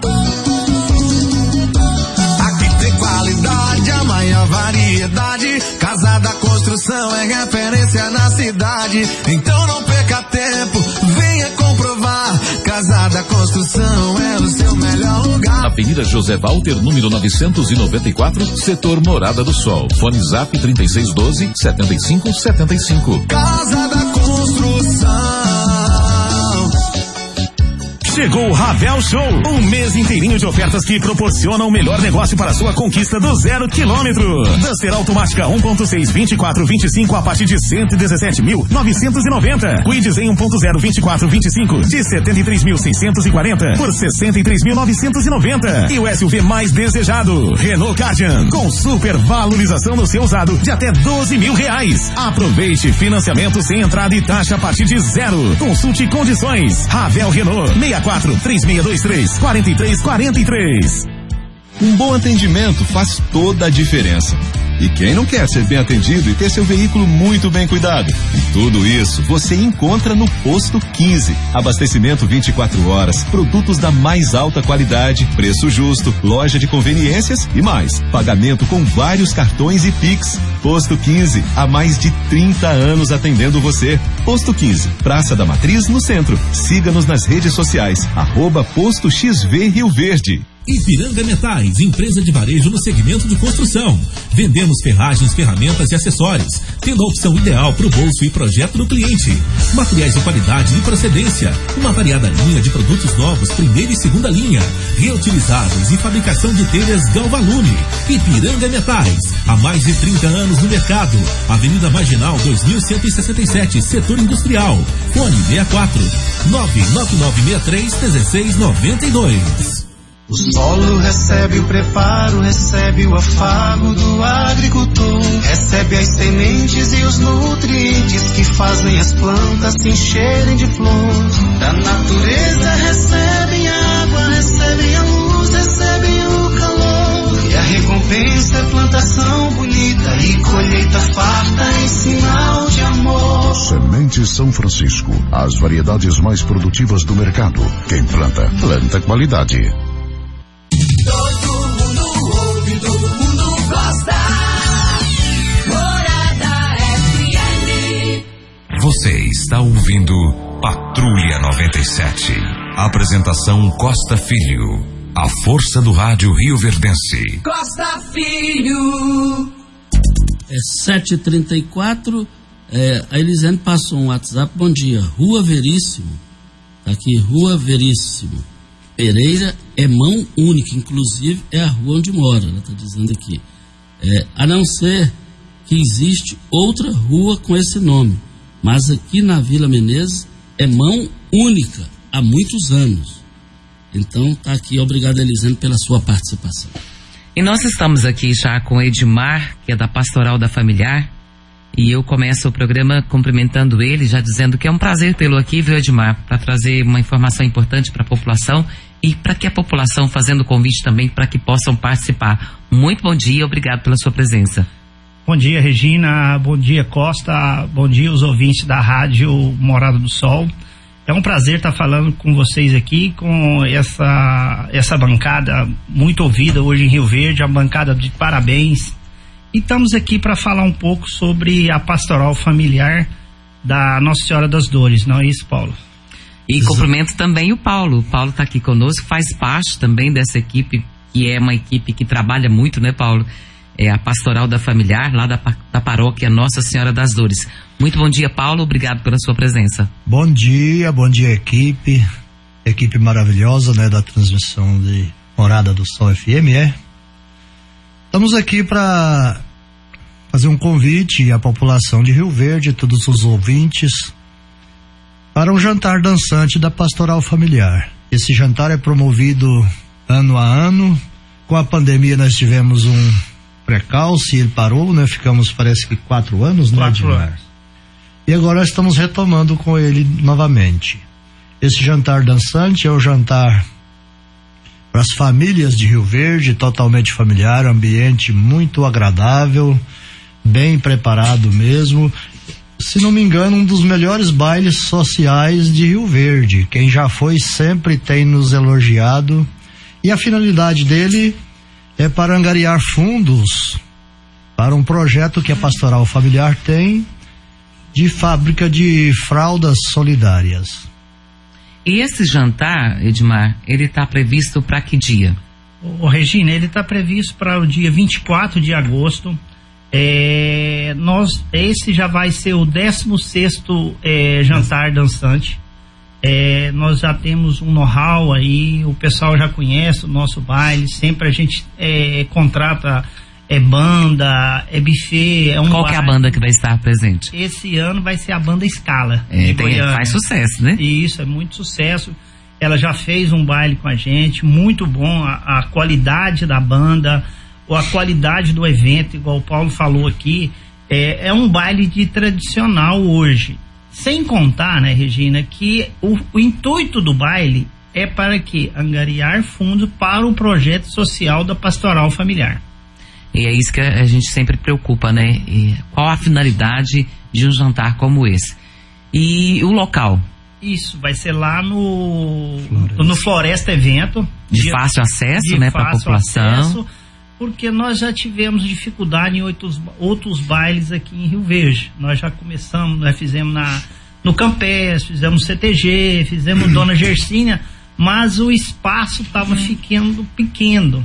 Aqui tem qualidade, a maior variedade. Casa da Construção é referência na cidade. Então não perca tempo, venha comprovar. Casa da Construção é o seu melhor lugar. Avenida José Walter, número 994, setor Morada do Sol. Fone Zap 3612-7575. Casa da Construção. Chegou o Ravel Show, um mês inteirinho de ofertas que proporcionam o melhor negócio para a sua conquista do 0 quilômetro. Duster automática 1.6 2425 a partir de 117.990. Quid em 1.0 2425 de 73.640 por 63.990. E o SUV mais desejado, Renault Guardian, com super valorização no seu usado de até R$12.000. Aproveite financiamento sem entrada e taxa a partir de 0. Consulte condições. Ravel Renault 64-3623-4343. Um bom atendimento faz toda a diferença. E quem não quer ser bem atendido e ter seu veículo muito bem cuidado? Tudo isso você encontra no Posto 15. Abastecimento 24 horas, produtos da mais alta qualidade, preço justo, loja de conveniências e mais. Pagamento com vários cartões e Pix. Posto 15, há mais de 30 anos atendendo você. Posto 15, Praça da Matriz, no centro. Siga-nos nas redes sociais, @Posto XV Rio Verde. Ipiranga Metais, empresa de varejo no segmento de construção. Vendemos ferragens, ferramentas e acessórios, tendo a opção ideal para o bolso e projeto do cliente. Materiais de qualidade e procedência, uma variada linha de produtos novos, primeira e segunda linha, reutilizáveis e fabricação de telhas Galvalume. Ipiranga Metais, há mais de 30 anos no mercado. Avenida Marginal 2167, setor industrial. Fone 64 99963-1692. O solo recebe o preparo, recebe o afago do agricultor, recebe as sementes e os nutrientes que fazem as plantas se encherem de flor. Da natureza recebem água, recebem a luz, recebem o calor. E a recompensa é plantação bonita e colheita farta em sinal de amor. Sementes São Francisco, as variedades mais produtivas do mercado. Quem planta, planta qualidade. Todo mundo ouve, todo mundo gosta. Morada FM. Você está ouvindo Patrulha 97. Apresentação Costa Filho. A força do rádio rioverdense. Costa Filho. É 7h34. A Elisiane passou um WhatsApp. Bom dia. Rua Veríssimo. Tá aqui, Rua Veríssimo Pereira é mão única, inclusive é a rua onde mora, ela está dizendo aqui. A não ser que existe outra rua com esse nome, mas aqui na Vila Menezes é mão única há muitos anos. Então está aqui, obrigado Elisane pela sua participação. E nós estamos aqui já com Edmar, que é da Pastoral da Familiar, e eu começo o programa cumprimentando ele, já dizendo que é um prazer tê-lo aqui, viu, Edmar, para trazer uma informação importante para a população e para que a população, fazendo o convite também para que possam participar. Muito bom dia, obrigado pela sua presença. Bom dia, Regina, bom dia, Costa, bom dia os ouvintes da rádio Morada do Sol. É um prazer estar falando com vocês aqui, com essa bancada muito ouvida hoje em Rio Verde, a bancada de parabéns. E estamos aqui para falar um pouco sobre a pastoral familiar da Nossa Senhora das Dores, não é isso, Paulo? E cumprimento também o Paulo. O Paulo está aqui conosco, faz parte também dessa equipe, que é uma equipe que trabalha muito, né, Paulo? É a Pastoral da Familiar, lá da paróquia Nossa Senhora das Dores. Muito bom dia, Paulo. Obrigado pela sua presença. Bom dia, equipe. Equipe maravilhosa, né, da transmissão de Morada do Sol FM, Estamos aqui para fazer um convite à população de Rio Verde, todos os ouvintes, para um jantar dançante da Pastoral Familiar. Esse jantar é promovido ano a ano. Com a pandemia nós tivemos um precalce, ele parou, né? Ficamos, parece que 4 anos, né, Edmar? E agora nós estamos retomando com ele novamente. Esse jantar dançante é o jantar para as famílias de Rio Verde, totalmente familiar, ambiente muito agradável, bem preparado mesmo. Se não me engano, um dos melhores bailes sociais de Rio Verde. Quem já foi sempre tem nos elogiado. E a finalidade dele é para angariar fundos para um projeto que a Pastoral Familiar tem de fábrica de fraldas solidárias. E esse jantar, Edmar, ele está previsto para que dia? Regina, ele está previsto para o dia 24 de agosto. Esse já vai ser o 16º jantar dançante. Nós já temos um know-how aí, o pessoal já conhece o nosso baile, sempre a gente contrata banda, buffet. Qual que é a banda que vai estar presente? Esse ano vai ser a banda Scala. Faz sucesso, né? Isso, é muito sucesso. Ela já fez um baile com a gente, muito bom, a qualidade da banda, a qualidade do evento, igual o Paulo falou aqui, é um baile de tradicional hoje. Sem contar, né, Regina, que o intuito do baile é para que angariar fundos para o projeto social da Pastoral Familiar. E é isso que a gente sempre preocupa, né? E qual a finalidade de um jantar como esse? E o local? Isso, vai ser lá no Floresta Evento. De fácil acesso, né, para a população. Porque nós já tivemos dificuldade em outros bailes aqui em Rio Verde. Nós já começamos, nós fizemos no Campés, fizemos CTG, fizemos Dona Gersínia, mas o espaço estava ficando pequeno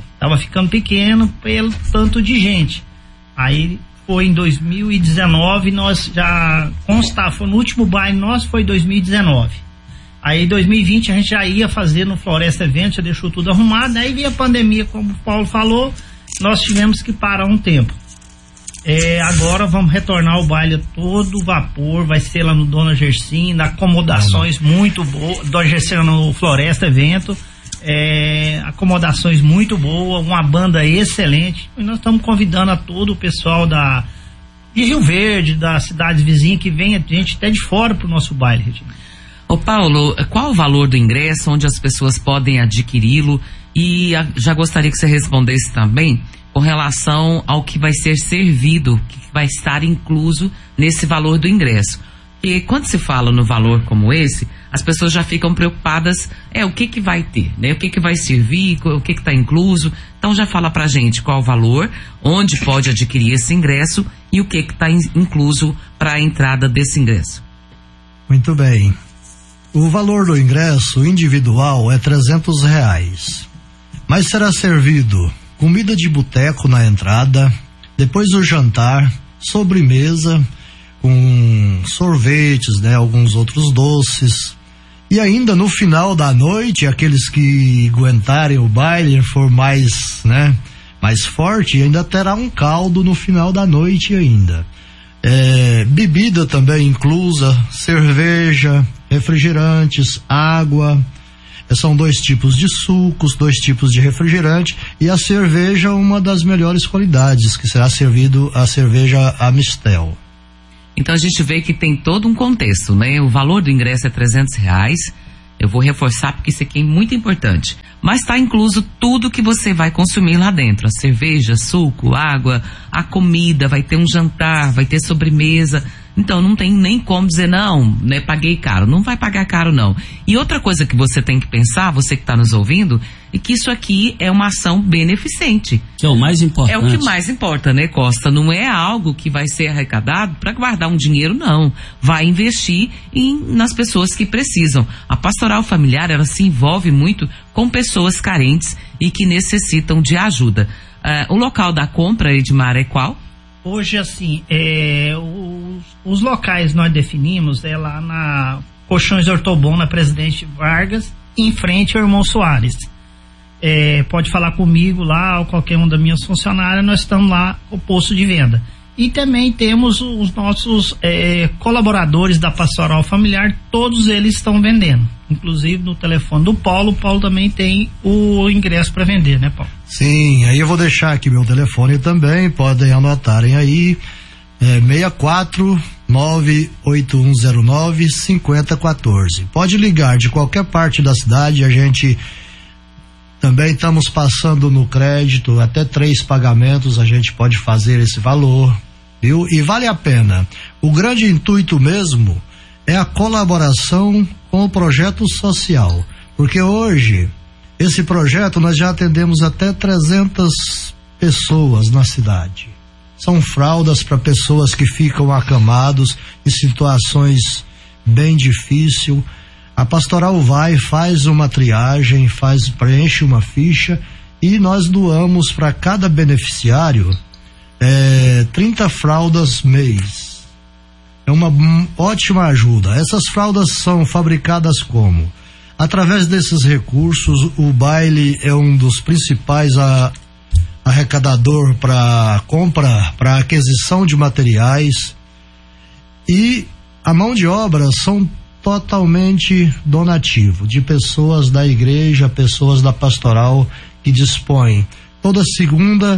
pelo tanto de gente. Aí foi em 2019, nós já foi no último baile nosso, foi 2019. Aí em 2020 a gente já ia fazer no Floresta Evento, já deixou tudo arrumado, aí veio a pandemia, como o Paulo falou, nós tivemos que parar um tempo. Agora vamos retornar o baile a todo vapor, vai ser lá no Dona Gersínia, acomodações muito boas, Dona Gersínia no Floresta Evento, acomodações muito boas, uma banda excelente, e nós estamos convidando a todo o pessoal de Rio Verde, das cidades vizinhas, que vem gente até de fora pro nosso baile, Regina. Ô Paulo, qual o valor do ingresso, onde as pessoas podem adquiri-lo? E já gostaria que você respondesse também com relação ao que vai ser servido, que vai estar incluso nesse valor do ingresso. Porque quando se fala no valor como esse, as pessoas já ficam preocupadas, o que vai ter, né? O que vai servir, o que está incluso. Então já fala pra gente qual o valor, onde pode adquirir esse ingresso e o que está incluso para a entrada desse ingresso. Muito bem. O valor do ingresso individual é R$300, mas será servido comida de boteco na entrada, depois do jantar, sobremesa, com sorvetes, né, alguns outros doces, e ainda no final da noite, aqueles que aguentarem o baile, for mais forte, ainda terá um caldo no final da noite ainda. Bebida também inclusa, cerveja, refrigerantes, água. São 2 tipos de sucos, 2 tipos de refrigerante, e a cerveja uma das melhores qualidades, que será servido a cerveja Amistel. Então a gente vê que tem todo um contexto, né? O valor do ingresso é R$300. Eu vou reforçar porque isso aqui é muito importante. Mas está incluso tudo que você vai consumir lá dentro. A cerveja, suco, água, a comida, vai ter um jantar, vai ter sobremesa. Então não tem nem como dizer, não, né, paguei caro. Não vai pagar caro, não. E outra coisa que você tem que pensar, você que está nos ouvindo, é que isso aqui é uma ação beneficente. Que é o mais importante. É o que mais importa, né, Costa? Não é algo que vai ser arrecadado para guardar um dinheiro, não. Vai investir nas pessoas que precisam. A pastoral familiar, ela se envolve muito com pessoas carentes e que necessitam de ajuda. O local da compra, Edmar, é qual? Hoje, assim, os locais nós definimos lá na Colchões Ortobon, na Presidente Vargas, em frente ao Irmão Soares. Pode falar comigo lá, ou qualquer um das minhas funcionárias, nós estamos lá com o posto de venda. E também temos os nossos colaboradores da Pastoral Familiar, todos eles estão vendendo. Inclusive no telefone do Paulo, o Paulo também tem o ingresso para vender, né, Paulo? Sim, aí eu vou deixar aqui meu telefone também, podem anotarem aí, 64-98109-5014. Pode ligar de qualquer parte da cidade, a gente também estamos passando no crédito, até 3 pagamentos a gente pode fazer esse valor, viu? E vale a pena. O grande intuito mesmo é a colaboração com o projeto social, porque hoje esse projeto nós já atendemos até 300 pessoas na cidade. São fraldas para pessoas que ficam acamados em situações bem difíceis. A pastoral faz uma triagem, preenche uma ficha e nós doamos para cada beneficiário 30 fraldas mês. É uma ótima ajuda. Essas fraldas são fabricadas como? Através desses recursos, o baile é um dos principais arrecadador para compra, para aquisição de materiais, e a mão de obra são totalmente donativo, de pessoas da igreja, pessoas da pastoral que dispõem toda segunda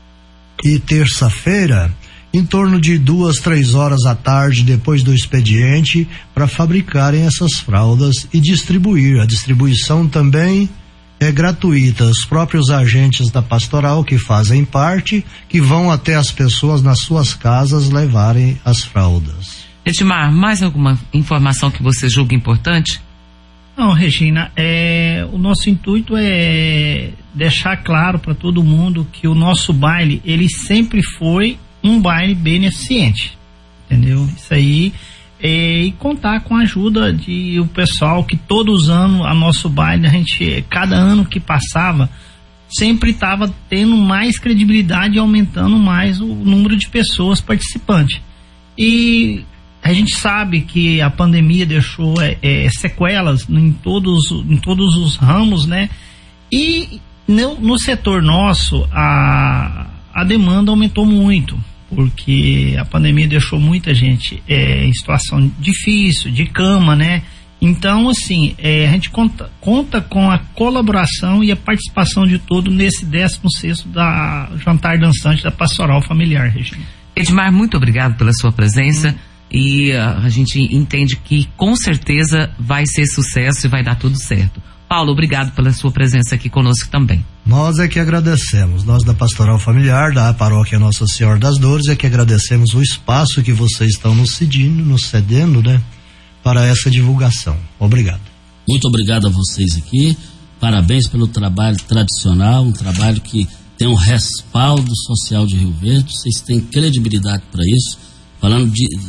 e terça-feira, em torno de 2-3 horas à tarde, depois do expediente, para fabricarem essas fraldas e distribuir. A distribuição também é gratuita. Os próprios agentes da pastoral que fazem parte, que vão até as pessoas nas suas casas levarem as fraldas. Edmar, mais alguma informação que você julga importante? Não, Regina, o nosso intuito é deixar claro para todo mundo que o nosso baile, ele sempre foi um baile beneficente, entendeu? Isso aí, e contar com a ajuda o pessoal, que todos os anos a nosso baile, cada ano que passava, sempre estava tendo mais credibilidade e aumentando mais o número de pessoas participantes. E a gente sabe que a pandemia deixou sequelas em todos os ramos, né? E no setor nosso, a demanda aumentou muito, porque a pandemia deixou muita gente em situação difícil, de cama, né? Então, assim, a gente conta com a colaboração e a participação de todos nesse 16º da Jantar Dançante da Pastoral Familiar, Regina. Edmar, muito obrigado pela sua presença. E a gente entende que com certeza vai ser sucesso e vai dar tudo certo. Paulo, obrigado pela sua presença aqui conosco também. Nós é que agradecemos, nós da Pastoral Familiar, da Paróquia Nossa Senhora das Dores, é que agradecemos o espaço que vocês estão nos cedendo, né, para essa divulgação. Obrigado. Muito obrigado a vocês aqui, parabéns pelo trabalho tradicional, um trabalho que tem um respaldo social de Rio Verde, vocês têm credibilidade para isso. Falando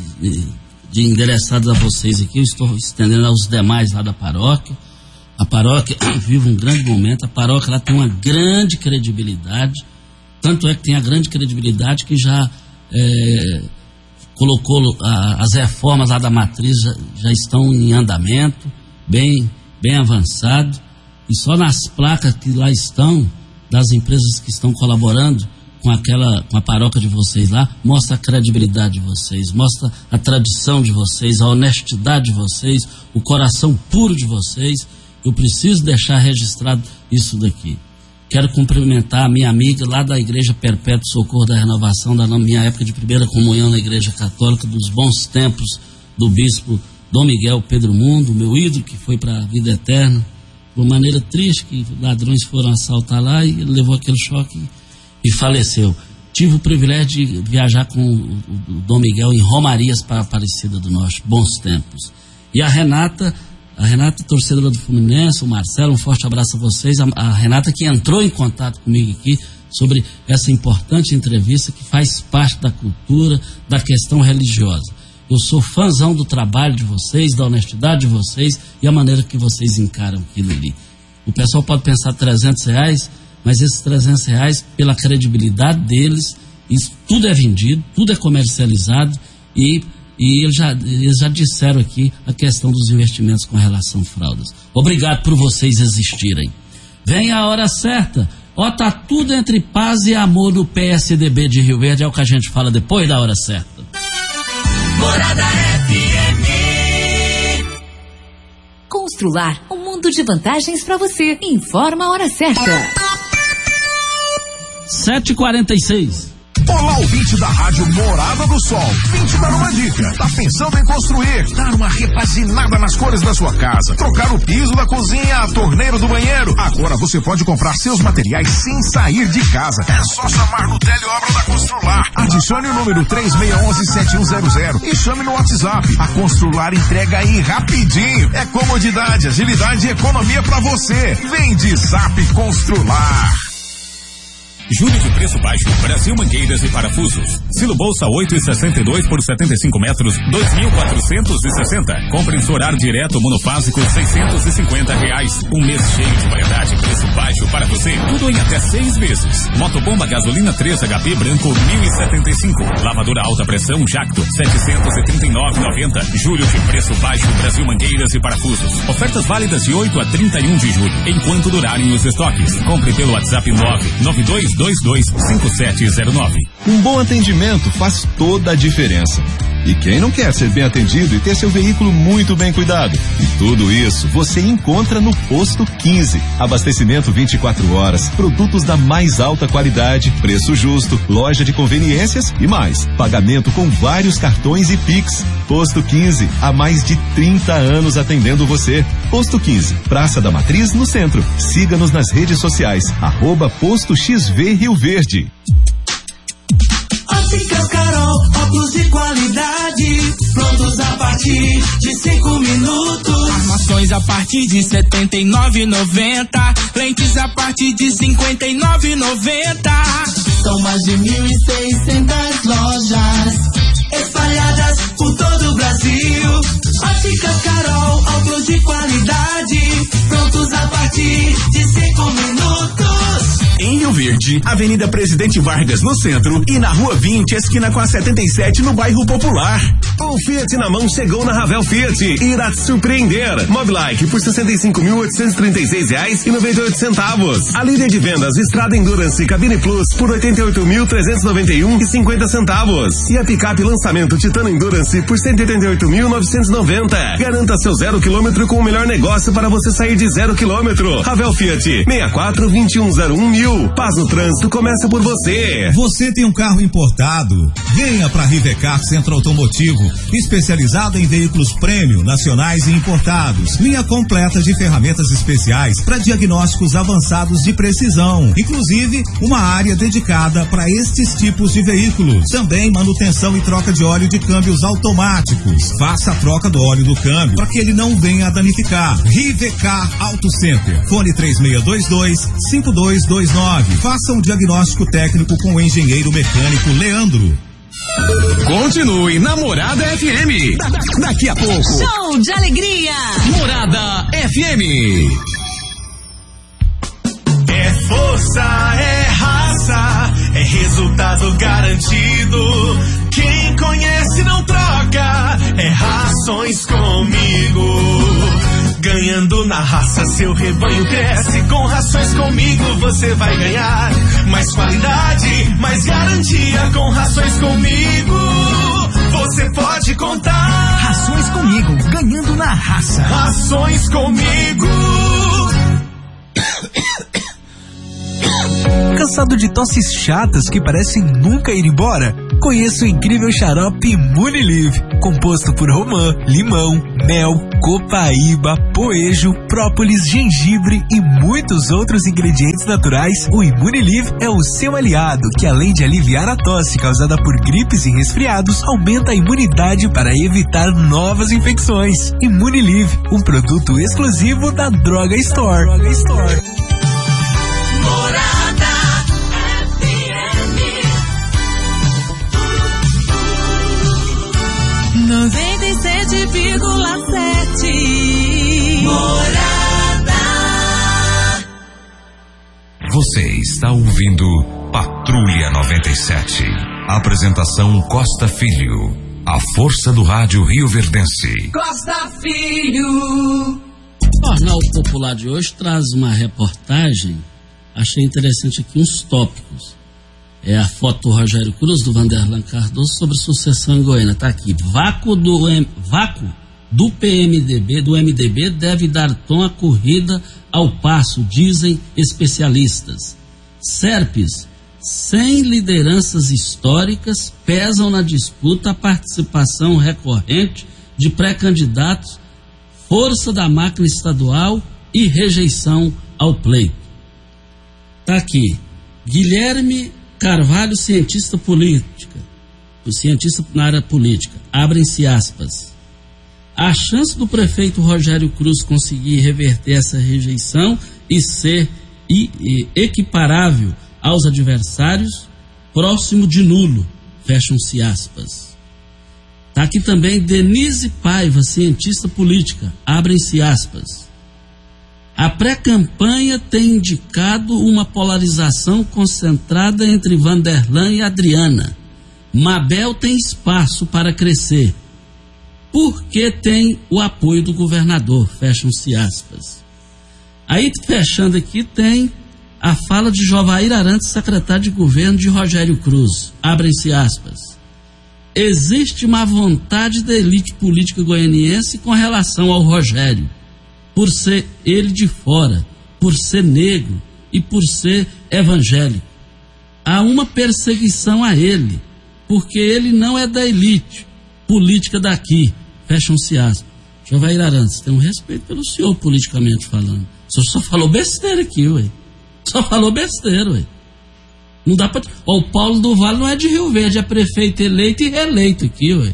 de endereçados a vocês aqui, eu estou estendendo aos demais lá da paróquia. A paróquia vive um grande momento, a paróquia lá tem uma grande credibilidade, tanto é que tem a grande credibilidade que já colocou as reformas lá da matriz, já estão em andamento, bem avançado, e só nas placas que lá estão, das empresas que estão colaborando com a paróquia de vocês lá, mostra a credibilidade de vocês, mostra a tradição de vocês, a honestidade de vocês, o coração puro de vocês. Eu preciso deixar registrado isso daqui. Quero cumprimentar a minha amiga lá da Igreja Perpétuo Socorro da Renovação, da minha época de primeira comunhão na Igreja Católica, dos bons tempos do bispo Dom Miguel Pedro Mundo, meu ídolo, que foi para a vida eterna, de uma maneira triste, que ladrões foram assaltar lá e ele levou aquele choque e faleceu. tive o privilégio de viajar com o Dom Miguel em Romarias para Aparecida do Norte, bons tempos. E a Renata, torcedora do Fluminense, o Marcelo, um forte abraço a vocês. A Renata que entrou em contato comigo aqui sobre essa importante entrevista que faz parte da cultura, da questão religiosa. Eu sou fãzão do trabalho de vocês, da honestidade de vocês e a maneira que vocês encaram aquilo ali. O pessoal pode pensar R$300, mas esses R$300, pela credibilidade deles, isso tudo é vendido, tudo é comercializado e eles já disseram aqui a questão dos investimentos com relação a fraldas. Obrigado por vocês existirem. Vem a hora certa. Tá tudo entre paz e amor no PSDB de Rio Verde, é o que a gente fala depois da hora certa. Morada FM. Constrular um mundo de vantagens para você. Informa a hora certa. 7h46. Olá, ouvinte da Rádio Morada do Sol. Vim te dar uma dica. Tá pensando em construir, dar uma repaginada nas cores da sua casa, trocar o piso da cozinha, a torneira do banheiro? Agora você pode comprar seus materiais sem sair de casa. É só chamar no Teleobra da Constrular. Adicione o número 3611-7100 e chame no WhatsApp. A Constrular entrega aí rapidinho. É comodidade, agilidade e economia pra você. Vem de Zap Constrular. Julho de preço baixo, Brasil Mangueiras e Parafusos. Silo Bolsa 8,62 por 75 metros, 2.460. Compressor ar direto monofásico, R$650. Um mês cheio de variedade, preço baixo para você. Tudo em até 6 vezes. Motobomba gasolina 3 HP branco, 1.075. Lavadora alta pressão Jacto, 739,90. Julho de preço baixo, Brasil Mangueiras e Parafusos. Ofertas válidas de 8 a 31 de julho, enquanto durarem os estoques. Compre pelo WhatsApp 992225709. Um bom atendimento faz toda a diferença. E quem não quer ser bem atendido e ter seu veículo muito bem cuidado? E tudo isso você encontra no Posto 15. Abastecimento 24 horas, produtos da mais alta qualidade, preço justo, loja de conveniências e mais. Pagamento com vários cartões e Pix. Posto 15, há mais de 30 anos atendendo você. Posto 15, Praça da Matriz, no centro. Siga-nos nas redes sociais, @Posto XV Rio Verde. Óticas Carol, óculos de qualidade, prontos a partir de 5 minutos. Armações a partir de R$79,90, lentes a partir de R$59,90. São mais de 1.600 lojas espalhadas por todo o Brasil. Óticas Carol, óculos de qualidade, prontos a partir de 5 minutos. Em Rio Verde, Avenida Presidente Vargas no centro e na Rua 20, esquina com a 77 no bairro Popular. O Fiat na mão chegou na Ravel Fiat e irá te surpreender. Mobilike por R$68.336,98. A líder de vendas Estrada Endurance Cabine Plus por R$88.391,50. E a picape lançamento Titano Endurance por R$188.990. Garanta seu 0 km com o melhor negócio para você sair de 0 km. Ravel Fiat 64-2101 1000. Paz no trânsito começa por você. Você tem um carro importado? Venha para Rivecar Centro Automotivo, especializado em veículos premium, nacionais e importados. Linha completa de ferramentas especiais para diagnósticos avançados de precisão. Inclusive, uma área dedicada para estes tipos de veículos. Também manutenção e troca de óleo de câmbios automáticos. Faça a troca do óleo do câmbio para que ele não venha a danificar. Rivecar Auto Center. Fone 3622-5229. Faça um diagnóstico técnico com o engenheiro mecânico Leandro. Continue na Morada FM. Daqui a pouco. Show de alegria. Morada FM. É força, é raça, é resultado garantido. Quem conhece não troca, é Rações Comigo. Ganhando na raça, seu rebanho cresce. Com Rações Comigo você vai ganhar mais qualidade, mais garantia. Com Rações Comigo você pode contar. Rações Comigo, ganhando na raça. Rações Comigo. Cansado de tosses chatas que parecem nunca ir embora? Conheça o incrível xarope Imunilive, composto por romã, limão, mel, copaíba, poejo, própolis, gengibre e muitos outros ingredientes naturais. O Imunilive é o seu aliado, que além de aliviar a tosse causada por gripes e resfriados, aumenta a imunidade para evitar novas infecções. Imunilive, um produto exclusivo da Droga Store. Morada FM 97,7 Morada. Você está ouvindo Patrulha 97. Apresentação Costa Filho. A força do rádio rioverdense. Costa Filho. O Jornal Popular de hoje traz uma reportagem. Achei interessante aqui uns tópicos. É a foto do Rogério Cruz, do Vanderlan Cardoso, sobre sucessão em Goiânia. Está aqui. Vácuo do PMDB, do MDB, deve dar tom à corrida ao passo, dizem especialistas. Serpes, sem lideranças históricas, pesam na disputa a participação recorrente de pré-candidatos, força da máquina estadual e rejeição ao pleito. Está aqui. Guilherme Carvalho, cientista na área política. Abrem-se aspas. A chance do prefeito Rogério Cruz conseguir reverter essa rejeição e ser equiparável aos adversários, próximo de nulo, fecham-se aspas. Está aqui também Denise Paiva, cientista política, abrem-se aspas. A pré-campanha tem indicado uma polarização concentrada entre Vanderlan e Adriana. Mabel tem espaço para crescer, porque tem o apoio do governador, fecham-se aspas. Aí, fechando aqui, tem a fala de Jovair Arantes, secretário de governo de Rogério Cruz. Abrem-se aspas. Existe uma vontade da elite política goianiense com relação ao Rogério, por ser ele de fora, por ser negro e por ser evangélico. Há uma perseguição a ele, porque ele não é da elite política daqui. Fecham-se aspas. Jovair Arantes, tem um respeito pelo senhor politicamente falando. O senhor só falou besteira aqui, ué. Só falou besteira, ué. Não dá pra... O Paulo do Vale não é de Rio Verde, é prefeito eleito e reeleito aqui, ué.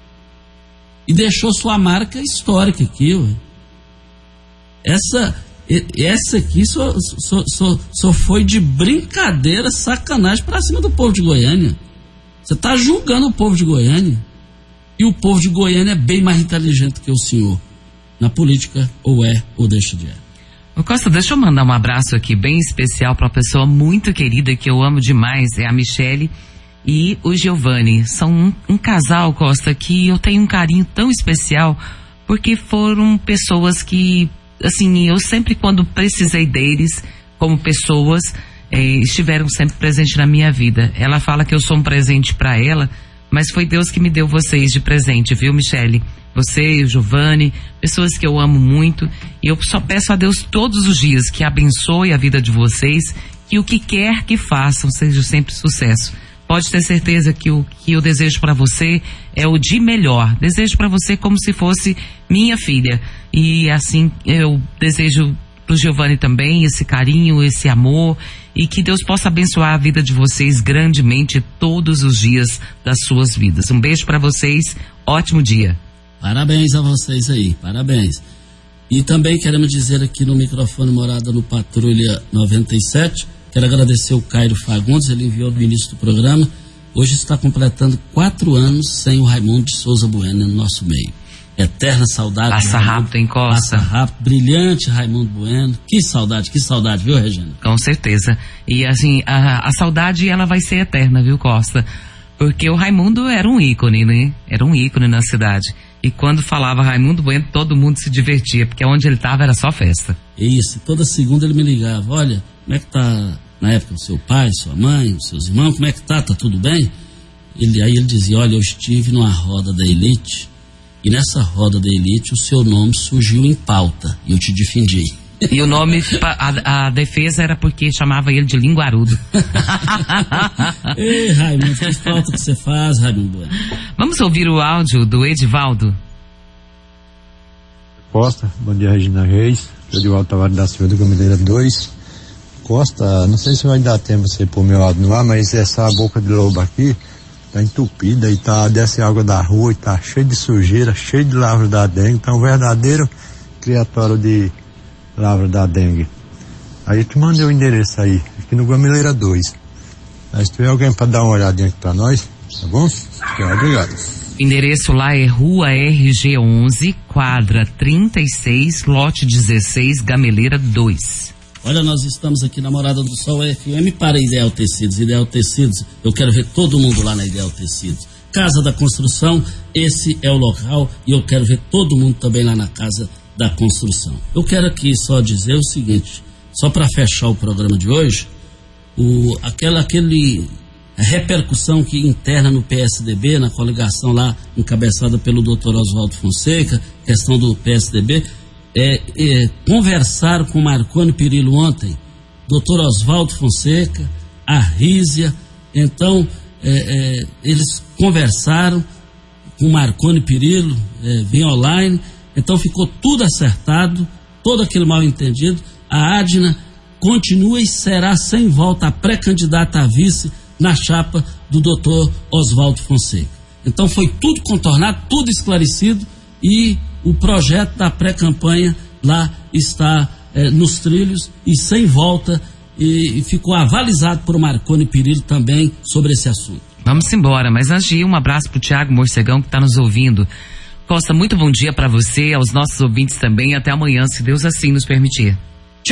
E deixou sua marca histórica aqui, ué. Essa aqui só foi de brincadeira, sacanagem pra cima do povo de Goiânia. Você tá julgando o povo de Goiânia. E o povo de Goiânia é bem mais inteligente que o senhor. Na política, ou é, ou deixa de é. Ô Costa, deixa eu mandar um abraço aqui bem especial para uma pessoa muito querida que eu amo demais, é a Michele e o Giovanni. São um casal, Costa, que eu tenho um carinho tão especial, porque foram pessoas que, assim, eu sempre quando precisei deles, como pessoas, estiveram sempre presentes na minha vida. Ela fala que eu sou um presente para ela, mas foi Deus que me deu vocês de presente, viu, Michele? Você e o Giovanni, pessoas que eu amo muito, e eu só peço a Deus todos os dias que abençoe a vida de vocês, que o que quer que façam seja sempre sucesso. Pode ter certeza que o que eu desejo para você é o de melhor. Desejo para você como se fosse minha filha. E assim eu desejo pro Giovanni também esse carinho, esse amor, e que Deus possa abençoar a vida de vocês grandemente todos os dias das suas vidas. Um beijo para vocês, ótimo dia. Parabéns a vocês aí, parabéns. E também queremos dizer aqui no microfone Morada no Patrulha 97, quero agradecer o Cairo Fagundes, ele enviou no início do programa, hoje está completando 4 anos sem o Raimundo de Souza Bueno no nosso meio. Eterna saudade. Passa rápido, hein, Costa? Passa rápido, brilhante Raimundo Bueno. Que saudade, viu, Regina? Com certeza. E assim, a saudade ela vai ser eterna, viu, Costa? Porque o Raimundo era um ícone, né? Era um ícone na cidade. E quando falava Raimundo Bueno, todo mundo se divertia, porque onde ele estava era só festa. Isso, toda segunda ele me ligava, olha, como é que tá, na época, o seu pai, sua mãe, os seus irmãos, como é que tá tudo bem? Aí ele dizia, olha, eu estive numa roda da elite, e nessa roda da elite o seu nome surgiu em pauta, e eu te defendi. E o nome, a defesa era porque chamava ele de linguarudo. Ei, Raimundo, que falta que você faz, Raimundo. Vamos ouvir o áudio do Edivaldo. Costa, bom dia, Regina Reis. Edivaldo Tavares da Silva do Gameleira 2. Costa, não sei se vai dar tempo você pôr meu áudio no ar, mas essa boca de lobo aqui tá entupida e desce água da rua e tá cheio de sujeira, cheio de lavra da dengue, tá um verdadeiro criatório de lavra da dengue. Aí eu te mandei o endereço aí, aqui no Gameleira 2. Mas se tiver alguém para dar uma olhadinha aqui para nós, tá bom? Obrigado. O endereço lá é Rua RG 11, quadra 36, lote 16, Gameleira 2. Olha, nós estamos aqui na Morada do Sol FM para Ideal Tecidos. Ideal Tecidos, eu quero ver todo mundo lá na Ideal Tecidos. Casa da Construção, esse é o local e eu quero ver todo mundo também lá na Casa da Construção. Eu quero aqui só dizer o seguinte, só para fechar o programa de hoje, a repercussão que interna no PSDB, na coligação lá encabeçada pelo Dr. Oswaldo Fonseca, questão do PSDB, conversaram com Marconi Perillo ontem, Dr. Oswaldo Fonseca, a Rízia, então eles conversaram com Marconi Perillo, via online, então ficou tudo acertado, todo aquele mal entendido. A Adna continua e será sem volta a pré-candidata a vice na chapa do Dr. Oswaldo Fonseca. Então foi tudo contornado, tudo esclarecido e o projeto da pré-campanha lá está nos trilhos e sem volta e ficou avalizado por Marconi Perillo também sobre esse assunto. Vamos embora, mas antes de ir, um abraço pro Tiago Morcegão que está nos ouvindo. Costa, muito bom dia para você, aos nossos ouvintes também, até amanhã, se Deus assim nos permitir.